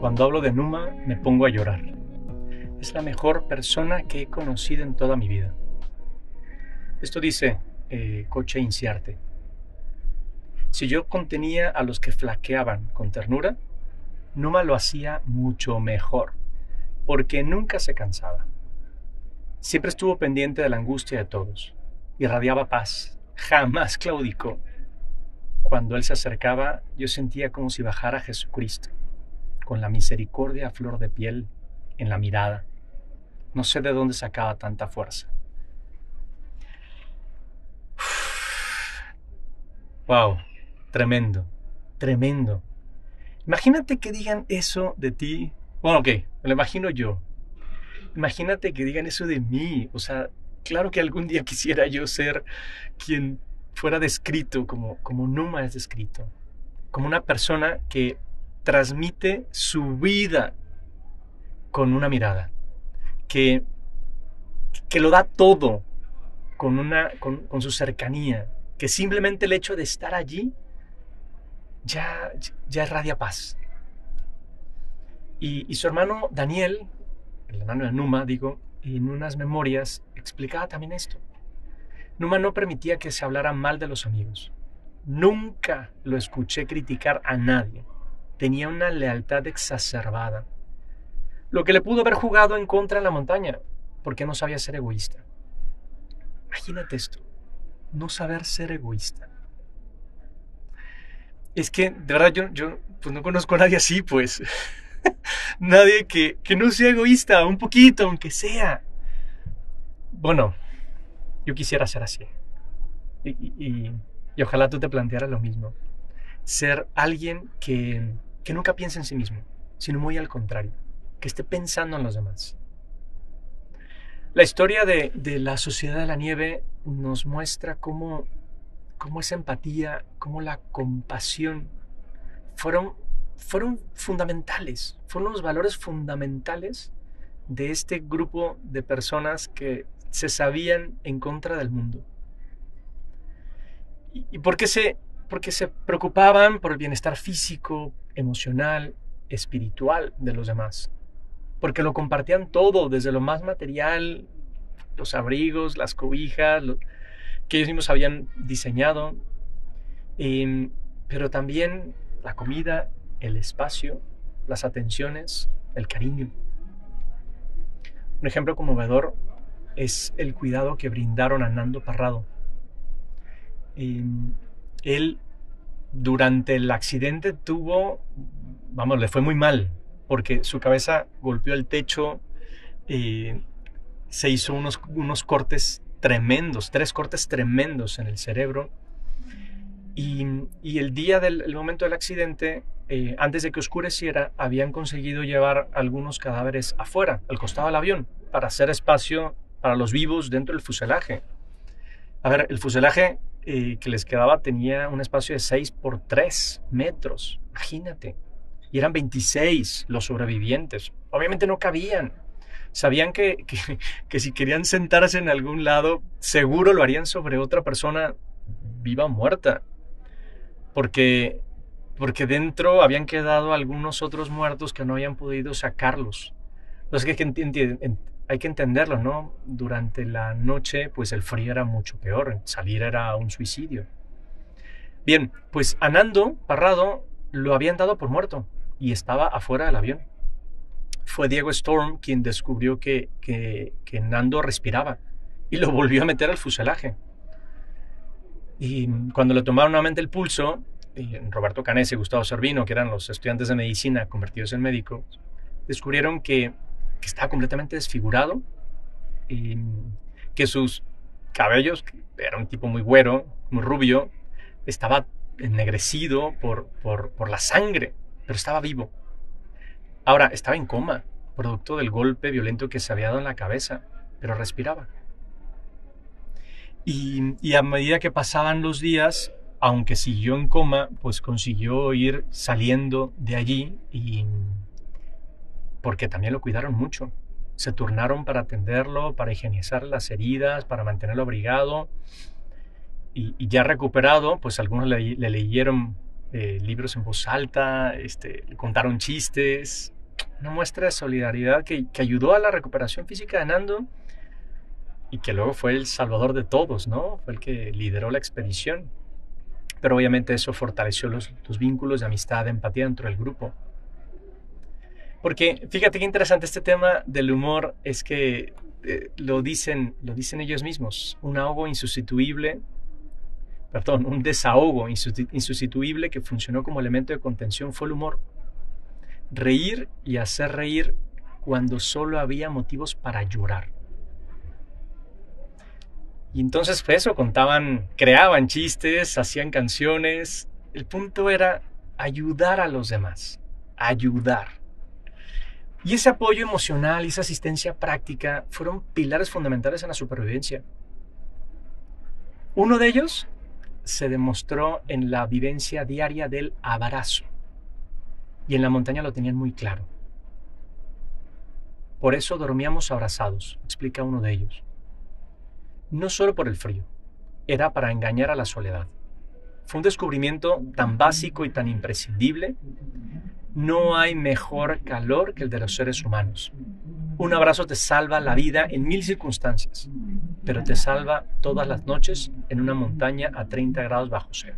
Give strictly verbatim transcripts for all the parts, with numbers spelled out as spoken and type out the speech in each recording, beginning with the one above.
cuando hablo de Numa me pongo a llorar. Es la mejor persona que he conocido en toda mi vida. Esto dice eh, Coche Inciarte. Si yo contenía a los que flaqueaban con ternura, Numa lo hacía mucho mejor, porque nunca se cansaba. Siempre estuvo pendiente de la angustia de todos. Irradiaba paz. Jamás claudicó. Cuando él se acercaba, yo sentía como si bajara Jesucristo, con la misericordia a flor de piel en la mirada. No sé de dónde sacaba tanta fuerza. Wow, tremendo, tremendo. Imagínate que digan eso de ti. Bueno, ok, me lo imagino yo. Imagínate que digan eso de mí. O sea, claro que algún día quisiera yo ser quien fuera descrito como, como Numa es descrito. Como una persona que transmite su vida con una mirada. Que, que lo da todo con, una, con, con su cercanía. Que simplemente el hecho de estar allí ya, ya irradia paz. Y, y su hermano Daniel, el hermano de Numa, digo, en unas memorias explicaba también esto. Numa no permitía que se hablara mal de los amigos. Nunca lo escuché criticar a nadie. Tenía una lealtad exacerbada. Lo que le pudo haber jugado en contra en la montaña, porque no sabía ser egoísta. Imagínate esto, no saber ser egoísta. Es que, de verdad, yo, yo pues no conozco a nadie así, pues. Nadie que, que no sea egoísta, un poquito, aunque sea. Bueno, yo quisiera ser así. Y, y, y ojalá tú te plantearas lo mismo. Ser alguien que, que nunca piense en sí mismo, sino muy al contrario, que esté pensando en los demás. La historia de, de la Sociedad de la Nieve nos muestra cómo, cómo esa empatía, cómo la compasión fueron, fueron fundamentales, fueron los valores fundamentales de este grupo de personas que se sabían en contra del mundo. ¿Y, y por qué se, porque se preocupaban por el bienestar físico, emocional, espiritual de los demás? Porque lo compartían todo, desde lo más material, los abrigos, las cobijas, lo, que ellos mismos habían diseñado, eh, pero también la comida, el espacio, las atenciones, el cariño. Un ejemplo conmovedor es el cuidado que brindaron a Nando Parrado. Eh, él, durante el accidente, tuvo, vamos, le fue muy mal, porque su cabeza golpeó el techo, eh, se hizo unos, unos cortes tremendos, tres cortes tremendos en el cerebro. Y, y el día del el momento del accidente, eh, antes de que oscureciera, habían conseguido llevar algunos cadáveres afuera, al costado del avión, para hacer espacio para los vivos dentro del fuselaje. A ver, el fuselaje eh, que les quedaba tenía un espacio de seis por tres metros, imagínate. Y eran veintiséis los sobrevivientes. Obviamente no cabían. Sabían que, que, que si querían sentarse en algún lado, seguro lo harían sobre otra persona viva o muerta. Porque, porque dentro habían quedado algunos otros muertos que no habían podido sacarlos. Entonces hay que, hay que entenderlo, ¿no? Durante la noche, pues el frío era mucho peor. Salir era un suicidio. Bien, pues a Nando Parrado lo habían dado por muerto y estaba afuera del avión. Fue Diego Storm quien descubrió que, que, que Nando respiraba y lo volvió a meter al fuselaje. Y cuando le tomaron nuevamente el pulso, Roberto Canese y Gustavo Servino, que eran los estudiantes de medicina convertidos en médicos, descubrieron que, que estaba completamente desfigurado, y que sus cabellos, era un tipo muy güero, muy rubio, estaba ennegrecido por, por, por la sangre, pero estaba vivo. Ahora, estaba en coma, producto del golpe violento que se había dado en la cabeza, pero respiraba. Y, y a medida que pasaban los días, aunque siguió en coma, pues consiguió ir saliendo de allí, y porque también lo cuidaron mucho. Se turnaron para atenderlo, para higienizar las heridas, para mantenerlo abrigado. Y, y ya recuperado, pues algunos le, le leyeron eh, libros en voz alta, este, le contaron chistes. Una muestra de solidaridad que, que ayudó a la recuperación física de Nando y que luego fue el salvador de todos, ¿no? Fue el que lideró la expedición. Pero obviamente eso fortaleció los, los vínculos de amistad, de empatía dentro del grupo. Porque fíjate qué interesante este tema del humor, es que eh, lo, dicen, lo dicen ellos mismos, un ahogo insustituible, perdón, un desahogo insustituible que funcionó como elemento de contención fue el humor. Reír y hacer reír cuando solo había motivos para llorar. Y entonces pues eso, contaban, creaban chistes, hacían canciones. El punto era ayudar a los demás, ayudar. Y ese apoyo emocional y esa asistencia práctica fueron pilares fundamentales en la supervivencia. Uno de ellos se demostró en la vivencia diaria del abrazo. Y en la montaña lo tenían muy claro. Por eso dormíamos abrazados, explica uno de ellos. No solo por el frío, era para engañar a la soledad. Fue un descubrimiento tan básico y tan imprescindible. No hay mejor calor que el de los seres humanos. Un abrazo te salva la vida en mil circunstancias, pero te salva todas las noches en una montaña a treinta grados bajo cero.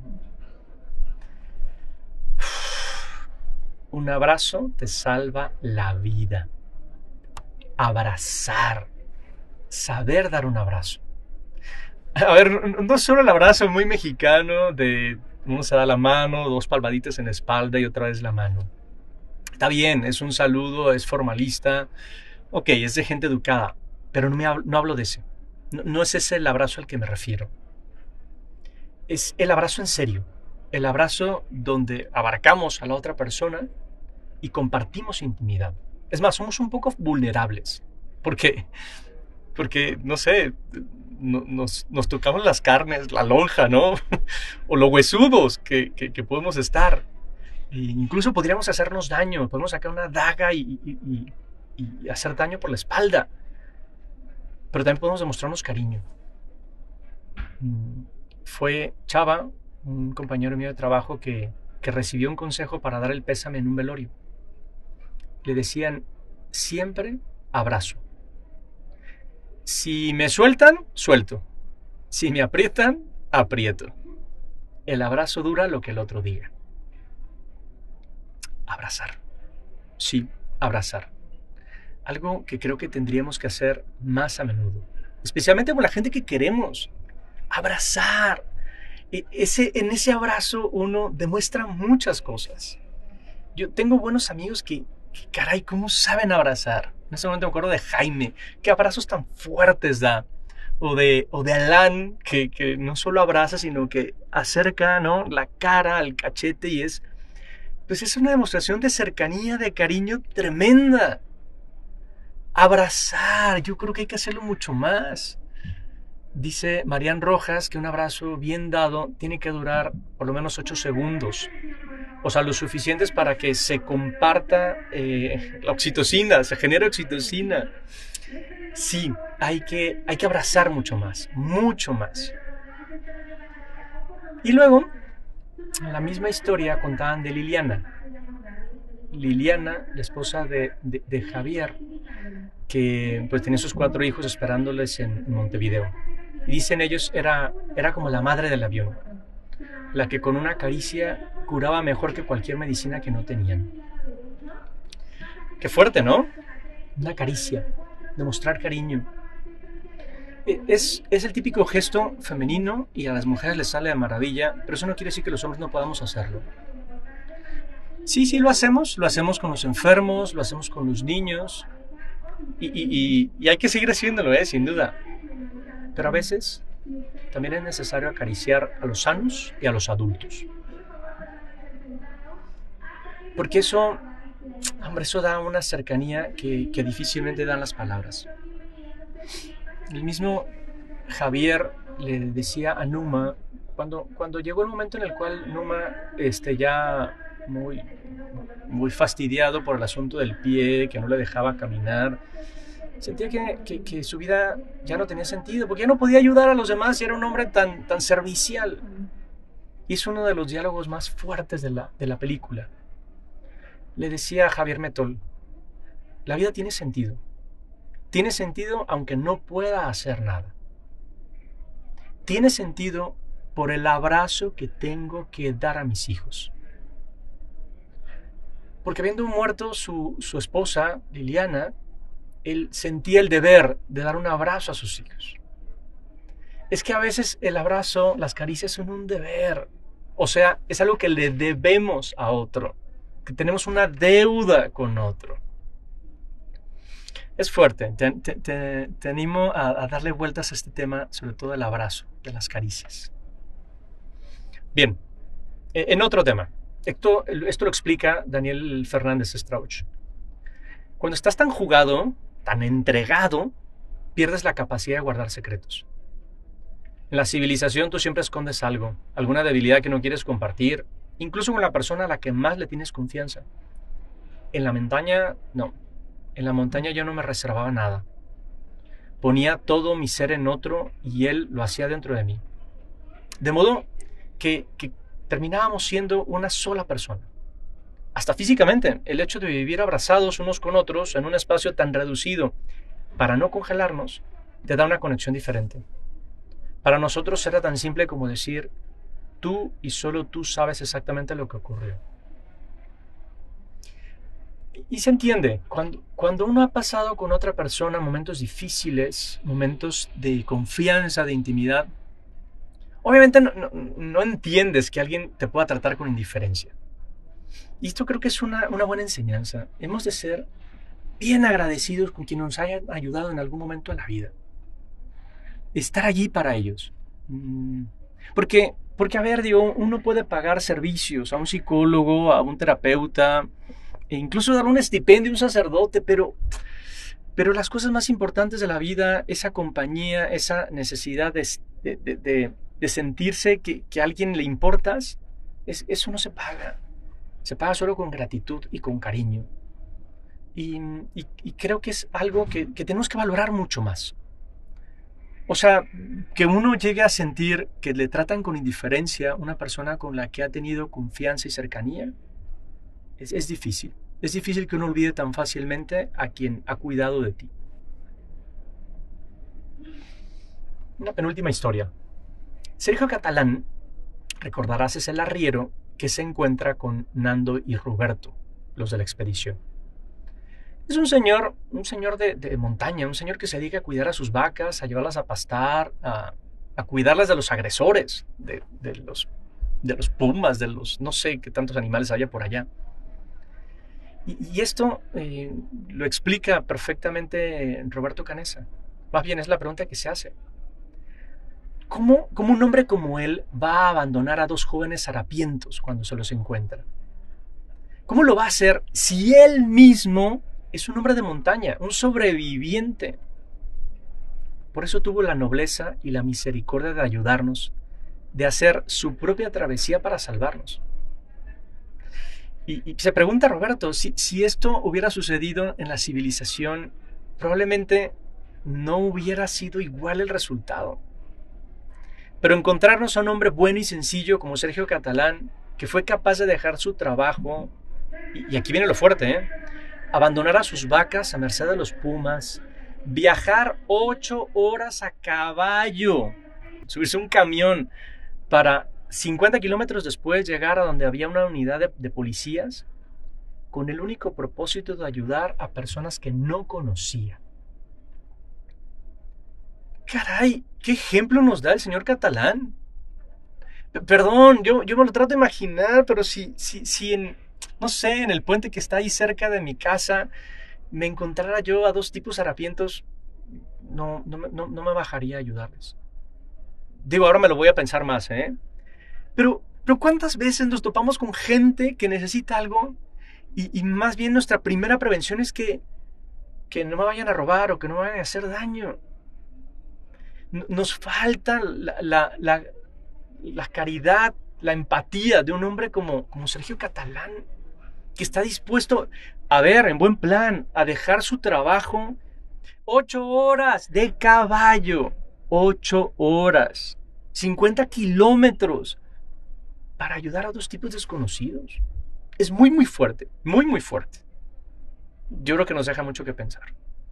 Un abrazo te salva la vida. Abrazar. Saber dar un abrazo. A ver, no solo el abrazo muy mexicano de uno se da la mano, dos palmaditas en la espalda y otra vez la mano. Está bien, es un saludo, es formalista, ok, es de gente educada, pero no, me hablo, no hablo de ese. No, no es ese el abrazo al que me refiero. Es el abrazo en serio, el abrazo donde abarcamos a la otra persona y compartimos intimidad. Es más, somos un poco vulnerables, porque, porque no sé, no, nos, nos tocamos las carnes, la lonja, ¿no? O lo huesudos que, que, que podemos estar. E incluso podríamos hacernos daño, podemos sacar una daga y, y, y, y hacer daño por la espalda. Pero también podemos demostrarnos cariño. Fue Chava, un compañero mío de trabajo, que, que recibió un consejo para dar el pésame en un velorio. Le decían, siempre abrazo. Si me sueltan, suelto. Si me aprietan, aprieto. El abrazo dura lo que el otro diga. Abrazar. Sí, abrazar. Algo que creo que tendríamos que hacer más a menudo. Especialmente con la gente que queremos. Abrazar. Ese, en ese abrazo uno demuestra muchas cosas. Yo tengo buenos amigos que, que caray, ¿cómo saben abrazar? En ese momento me acuerdo de Jaime, qué abrazos tan fuertes da. O de, o de Alan, que, que no solo abraza, sino que acerca, ¿no?, la cara al cachete y es, pues es una demostración de cercanía, de cariño tremenda. Abrazar, yo creo que hay que hacerlo mucho más. Dice Marian Rojas que un abrazo bien dado tiene que durar por lo menos ocho segundos. O sea, lo suficientes para que se comparta eh, la oxitocina, se genere oxitocina. Sí, hay que, hay que abrazar mucho más, mucho más. Y luego, en la misma historia contaban de Liliana. Liliana, la esposa de, de, de Javier, que pues tenía sus cuatro hijos esperándoles en Montevideo. Y dicen ellos, era, era como la madre del avión, la que con una caricia curaba mejor que cualquier medicina que no tenían. Qué fuerte, ¿no? Una caricia, demostrar cariño. Es, es el típico gesto femenino y a las mujeres les sale de maravilla, pero eso no quiere decir que los hombres no podamos hacerlo. Sí, sí lo hacemos, lo hacemos con los enfermos, lo hacemos con los niños y, y, y, y hay que seguir haciéndolo, ¿eh? Sin duda. Pero a veces también es necesario acariciar a los sanos y a los adultos. Porque eso, hombre, eso da una cercanía que, que difícilmente dan las palabras. El mismo Javier le decía a Numa, cuando, cuando llegó el momento en el cual Numa este, ya muy, muy fastidiado por el asunto del pie, que no le dejaba caminar, sentía que, que, que su vida ya no tenía sentido, porque ya no podía ayudar a los demás y era un hombre tan, tan servicial. Y es uno de los diálogos más fuertes de la, de la película. Le decía a Javier Metol, la vida tiene sentido. Tiene sentido aunque no pueda hacer nada. Tiene sentido por el abrazo que tengo que dar a mis hijos. Porque habiendo muerto su, su esposa, Liliana, él sentía el deber de dar un abrazo a sus hijos. Es que a veces el abrazo, las caricias son un deber. O sea, es algo que le debemos a otro, que tenemos una deuda con otro. Es fuerte. Te, te, te, te animo a, a darle vueltas a este tema, sobre todo el abrazo, de las caricias. Bien, en otro tema. Esto, esto lo explica Daniel Fernández Strauch. Cuando estás tan jugado, tan entregado, pierdes la capacidad de guardar secretos. En la civilización tú siempre escondes algo, alguna debilidad que no quieres compartir, incluso con la persona a la que más le tienes confianza. En la montaña, no. En la montaña yo no me reservaba nada. Ponía todo mi ser en otro y él lo hacía dentro de mí. De modo que, que terminábamos siendo una sola persona. Hasta físicamente, el hecho de vivir abrazados unos con otros en un espacio tan reducido para no congelarnos, te da una conexión diferente. Para nosotros era tan simple como decir, tú y solo tú sabes exactamente lo que ocurrió. Y se entiende, cuando, cuando uno ha pasado con otra persona momentos difíciles, momentos de confianza, de intimidad, obviamente no, no, no entiendes que alguien te pueda tratar con indiferencia. Y esto creo que es una, una buena enseñanza. Hemos de ser bien agradecidos con quien nos haya ayudado en algún momento en la vida. Estar allí para ellos. Porque, porque a ver, digo, uno puede pagar servicios a un psicólogo, a un terapeuta, e incluso dar un estipendio a un sacerdote, pero, pero las cosas más importantes de la vida, esa compañía, esa necesidad de, de, de, de sentirse que, que a alguien le importas, es, eso no se paga. Se paga solo con gratitud y con cariño. Y, y, y creo que es algo que, que tenemos que valorar mucho más. O sea, que uno llegue a sentir que le tratan con indiferencia a una persona con la que ha tenido confianza y cercanía, es, es difícil. Es difícil que uno olvide tan fácilmente a quien ha cuidado de ti. Una penúltima historia. Sergio Catalán, recordarás, es el arriero que se encuentra con Nando y Roberto, los de la expedición. Es un señor, un señor de, de montaña, un señor que se dedica a cuidar a sus vacas, a llevarlas a pastar, a, a cuidarlas de los agresores, de, de, los, de los pumas, de los no sé qué tantos animales haya por allá. Y, y esto eh, lo explica perfectamente Roberto Canessa. Más bien es la pregunta que se hace. ¿Cómo, cómo un hombre como él va a abandonar a dos jóvenes harapientos cuando se los encuentra? ¿Cómo lo va a hacer si él mismo es un hombre de montaña, un sobreviviente? Por eso tuvo la nobleza y la misericordia de ayudarnos, de hacer su propia travesía para salvarnos. Y, y se pregunta Roberto, si, si esto hubiera sucedido en la civilización, probablemente no hubiera sido igual el resultado. Pero encontrarnos a un hombre bueno y sencillo como Sergio Catalán, que fue capaz de dejar su trabajo, y, y aquí viene lo fuerte, ¿eh? Abandonar a sus vacas a merced de los pumas, viajar ocho horas a caballo, subirse a un camión para cincuenta kilómetros después llegar a donde había una unidad de, de policías, con el único propósito de ayudar a personas que no conocía. Caray, ¿qué ejemplo nos da el señor Catalán? P- Perdón, yo, yo me lo trato de imaginar, pero si, si, si en, no sé, en el puente que está ahí cerca de mi casa, me encontrara yo a dos tipos harapientos, no, no, me- no, no me bajaría a ayudarles. Digo, ahora me lo voy a pensar más, ¿eh? Pero, pero ¿cuántas veces nos topamos con gente que necesita algo y, y más bien nuestra primera prevención es que, que no me vayan a robar o que no me vayan a hacer daño? Nos falta la, la, la, la caridad, la empatía de un hombre como, como Sergio Catalán, que está dispuesto, a ver, en buen plan, a dejar su trabajo ocho horas de caballo, ocho horas, cincuenta kilómetros, para ayudar a dos tipos desconocidos. Es muy, muy fuerte, muy, muy fuerte. yo creo que nos deja mucho que pensar.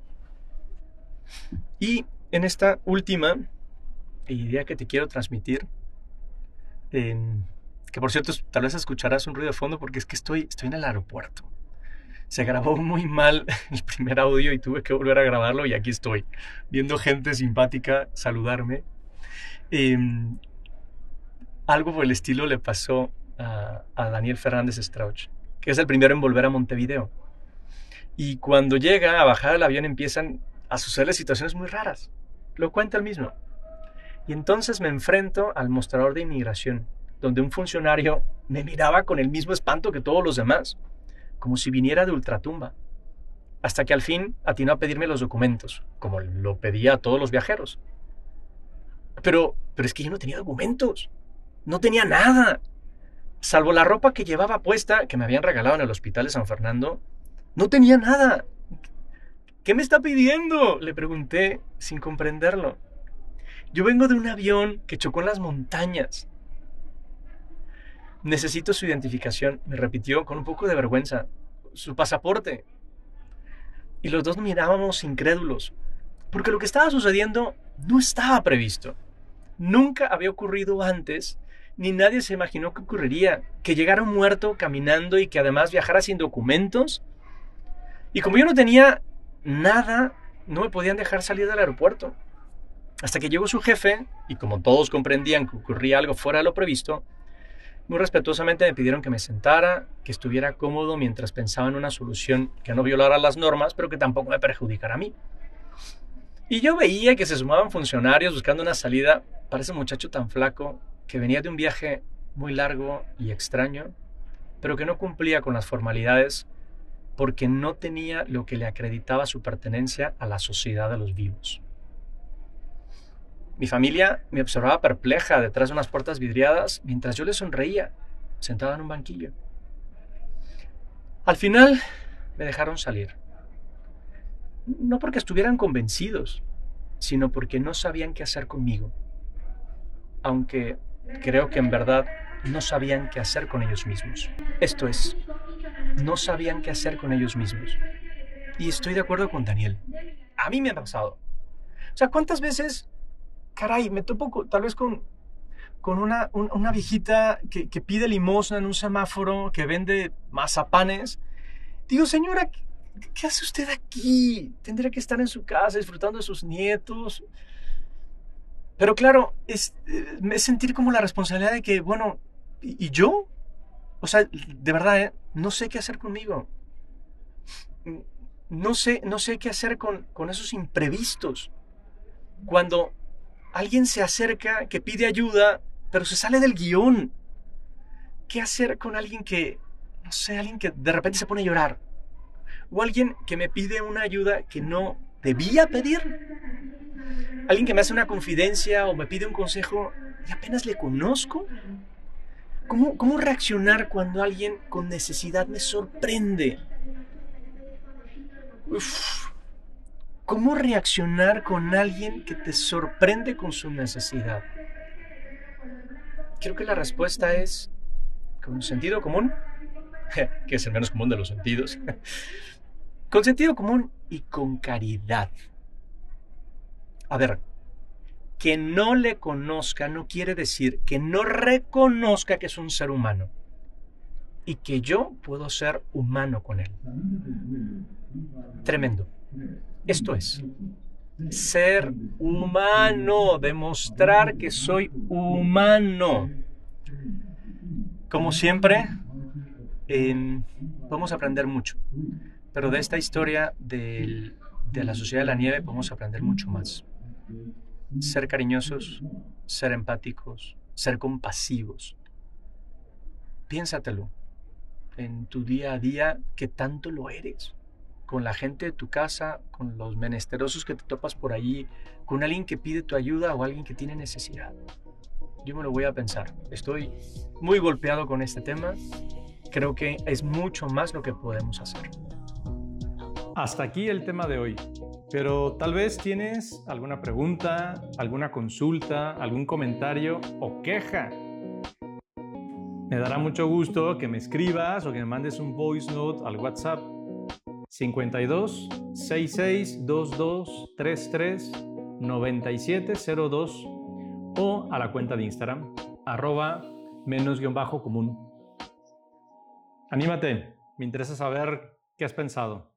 Y en esta última idea que te quiero transmitir, eh, que por cierto, tal vez escucharás un ruido de fondo porque es que estoy, estoy en el aeropuerto. Se grabó muy mal el primer audio y tuve que volver a grabarlo y aquí estoy, viendo gente simpática saludarme. Eh, algo por el estilo le pasó a, a Daniel Fernández Strauch, que es el primero en volver a Montevideo. Y cuando llega a bajar el avión empiezan a sucederle situaciones muy raras. Lo cuenta él mismo. Y entonces me enfrento al mostrador de inmigración, donde un funcionario me miraba con el mismo espanto que todos los demás, como si viniera de ultratumba. Hasta que al fin atinó a pedirme los documentos, como lo pedía a todos los viajeros. Pero, pero es que yo no tenía documentos. No tenía nada. Salvo la ropa que llevaba puesta, que me habían regalado en el hospital de San Fernando, no tenía nada. ¿Qué me está pidiendo?, le pregunté sin comprenderlo. Yo vengo de un avión que chocó en las montañas. Necesito su identificación, me repitió con un poco de vergüenza. Su pasaporte. Y los dos mirábamos incrédulos, porque lo que estaba sucediendo no estaba previsto. Nunca había ocurrido antes, ni nadie se imaginó que ocurriría, que llegara un muerto caminando y que además viajara sin documentos. Y como yo no tenía nada, no me podían dejar salir del aeropuerto. Hasta que llegó su jefe, y como todos comprendían que ocurría algo fuera de lo previsto, muy respetuosamente me pidieron que me sentara, que estuviera cómodo mientras pensaba en una solución que no violara las normas, pero que tampoco me perjudicara a mí. Y yo veía que se sumaban funcionarios buscando una salida para ese muchacho tan flaco que venía de un viaje muy largo y extraño, pero que no cumplía con las formalidades porque no tenía lo que le acreditaba su pertenencia a la sociedad de los vivos. Mi familia me observaba perpleja detrás de unas puertas vidriadas mientras yo le sonreía, sentado en un banquillo. Al final me dejaron salir. No porque estuvieran convencidos, sino porque no sabían qué hacer conmigo. Aunque creo que en verdad no sabían qué hacer con ellos mismos. Esto es, no sabían qué hacer con ellos mismos. Y estoy de acuerdo con Daniel. A mí me ha pasado. O sea, ¿cuántas veces, caray, me topo con, tal vez con, con una, un, una viejita que, que pide limosna en un semáforo, que vende mazapanes? Digo, señora, ¿qué, qué hace usted aquí? Tendría que estar en su casa disfrutando de sus nietos. Pero claro, es, es sentir como la responsabilidad de que, bueno, ¿y, y yo? O sea, de verdad, ¿eh? No sé qué hacer conmigo. No sé, no sé qué hacer con, con esos imprevistos. Cuando alguien se acerca, que pide ayuda, pero se sale del guión. ¿Qué hacer con alguien que, no sé, alguien que de repente se pone a llorar? O alguien que me pide una ayuda que no debía pedir. Alguien que me hace una confidencia o me pide un consejo y apenas le conozco. ¿Cómo, cómo reaccionar cuando alguien con necesidad me sorprende? Uf. ¿Cómo reaccionar con alguien que te sorprende con su necesidad? Creo que la respuesta es con sentido común, que es el menos común de los sentidos, con sentido común y con caridad. A ver, que no le conozca no quiere decir que no reconozca que es un ser humano y que yo puedo ser humano con él. Tremendo. Esto es, ser humano, demostrar que soy humano. Como siempre, eh, podemos aprender mucho, pero de esta historia del, de la Sociedad de la Nieve podemos aprender mucho más. Ser cariñosos, ser empáticos, ser compasivos. Piénsatelo en tu día a día, ¿qué tanto lo eres? Con la gente de tu casa, con los menesterosos que te topas por allí, con alguien que pide tu ayuda o alguien que tiene necesidad. Yo me lo voy a pensar. Estoy muy golpeado con este tema. Creo que es mucho más lo que podemos hacer. Hasta aquí el tema de hoy. Pero tal vez tienes alguna pregunta, alguna consulta, algún comentario o queja. Me dará mucho gusto que me escribas o que me mandes un voice note al WhatsApp. cincuenta y dos, sesenta y seis, veintidós, treinta y tres, noventa y siete cero dos o a la cuenta de Instagram, arroba menos guión bajo común. Anímate, me interesa saber qué has pensado.